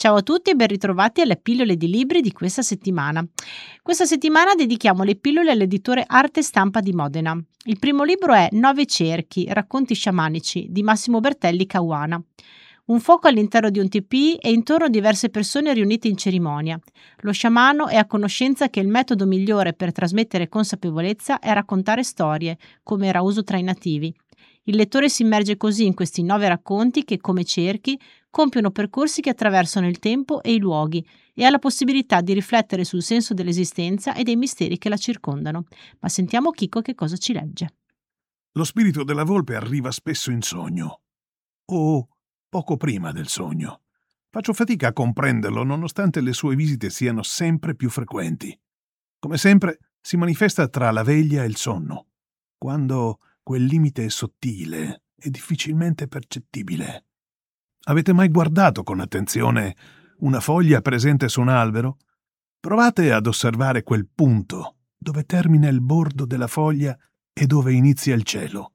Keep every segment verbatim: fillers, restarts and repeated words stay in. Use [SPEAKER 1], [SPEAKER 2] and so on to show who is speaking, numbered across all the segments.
[SPEAKER 1] Ciao a tutti e ben ritrovati alle pillole di libri di questa settimana. Questa settimana dedichiamo le pillole all'editore Arte Stampa di Modena. Il primo libro è Nove cerchi, racconti sciamanici di Massimo Bertelli Caruana. Un fuoco all'interno di un tipì e intorno diverse persone riunite in cerimonia. Lo sciamano è a conoscenza che il metodo migliore per trasmettere consapevolezza è raccontare storie, come era uso tra i nativi. Il lettore si immerge così in questi nove racconti che, come cerchi, compiono percorsi che attraversano il tempo e i luoghi e ha la possibilità di riflettere sul senso dell'esistenza e dei misteri che la circondano. Ma sentiamo Chico che cosa ci legge.
[SPEAKER 2] Lo spirito della volpe arriva spesso in sogno, o poco prima del sogno. Faccio fatica a comprenderlo nonostante le sue visite siano sempre più frequenti. Come sempre si manifesta tra la veglia e il sonno, quando quel limite è sottile e difficilmente percettibile. Avete mai guardato con attenzione una foglia presente su un albero? Provate ad osservare quel punto dove termina il bordo della foglia e dove inizia il cielo.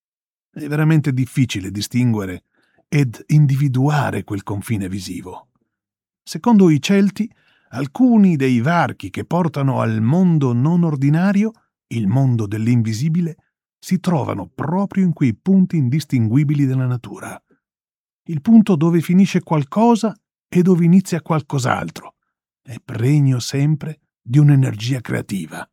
[SPEAKER 2] È veramente difficile distinguere ed individuare quel confine visivo. Secondo i Celti, alcuni dei varchi che portano al mondo non ordinario, il mondo dell'invisibile, si trovano proprio in quei punti indistinguibili della natura. Il punto dove finisce qualcosa e dove inizia qualcos'altro. È pregno sempre di un'energia creativa.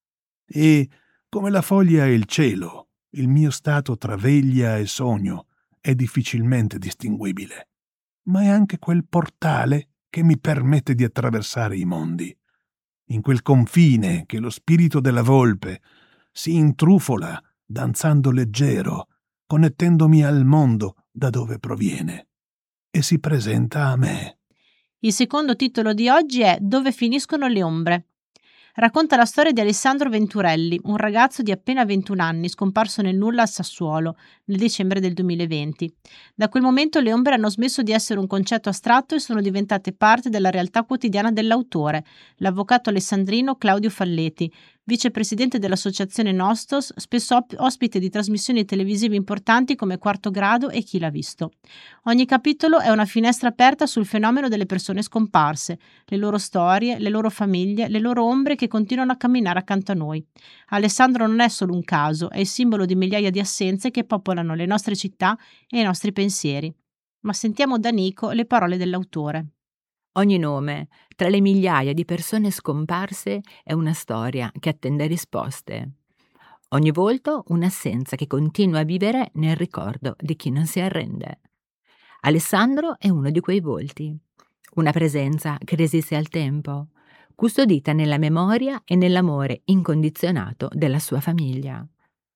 [SPEAKER 2] E, come la foglia e il cielo, il mio stato tra veglia e sogno è difficilmente distinguibile. Ma è anche quel portale che mi permette di attraversare i mondi. In quel confine che lo spirito della volpe si intrufola danzando leggero, connettendomi al mondo da dove proviene, e si presenta a me.
[SPEAKER 1] Il secondo titolo di oggi è Dove finiscono le ombre. Racconta la storia di Alessandro Venturelli, un ragazzo di appena ventuno anni scomparso nel nulla a Sassuolo nel dicembre del duemilaventi. Da quel momento le ombre hanno smesso di essere un concetto astratto e sono diventate parte della realtà quotidiana dell'autore, l'avvocato alessandrino Claudio Falleti, vicepresidente dell'associazione Nostos, spesso op- ospite di trasmissioni televisive importanti come Quarto Grado e Chi l'ha visto. Ogni capitolo è una finestra aperta sul fenomeno delle persone scomparse, le loro storie, le loro famiglie, le loro ombre che continuano a camminare accanto a noi. Alessandro non è solo un caso, è il simbolo di migliaia di assenze che popolano le nostre città e i nostri pensieri. Ma sentiamo da Nico le parole dell'autore.
[SPEAKER 3] Ogni nome, tra le migliaia di persone scomparse, è una storia che attende risposte. Ogni volto, un'assenza che continua a vivere nel ricordo di chi non si arrende. Alessandro è uno di quei volti, una presenza che resiste al tempo, custodita nella memoria e nell'amore incondizionato della sua famiglia.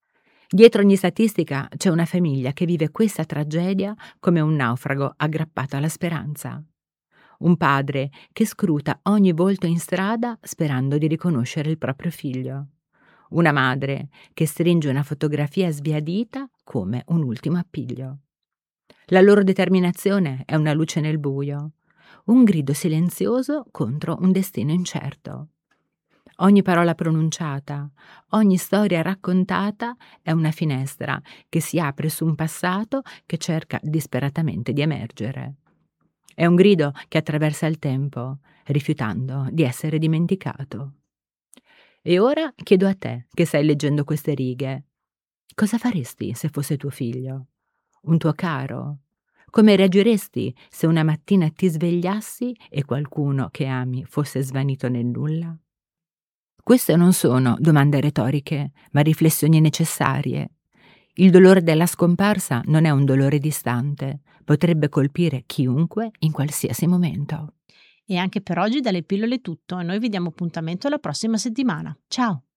[SPEAKER 3] Dietro ogni statistica c'è una famiglia che vive questa tragedia come un naufrago aggrappato alla speranza. Un padre che scruta ogni volto in strada sperando di riconoscere il proprio figlio. Una madre che stringe una fotografia sbiadita come un ultimo appiglio. La loro determinazione è una luce nel buio, un grido silenzioso contro un destino incerto. Ogni parola pronunciata, ogni storia raccontata è una finestra che si apre su un passato che cerca disperatamente di emergere. È un grido che attraversa il tempo, rifiutando di essere dimenticato. E ora chiedo a te, che stai leggendo queste righe, cosa faresti se fosse tuo figlio? Un tuo caro? Come reagiresti se una mattina ti svegliassi e qualcuno che ami fosse svanito nel nulla? Queste non sono domande retoriche, ma riflessioni necessarie. Il dolore della scomparsa non è un dolore distante, potrebbe colpire chiunque in qualsiasi momento.
[SPEAKER 1] E anche per oggi dalle pillole è tutto e noi vi diamo appuntamento la prossima settimana. Ciao!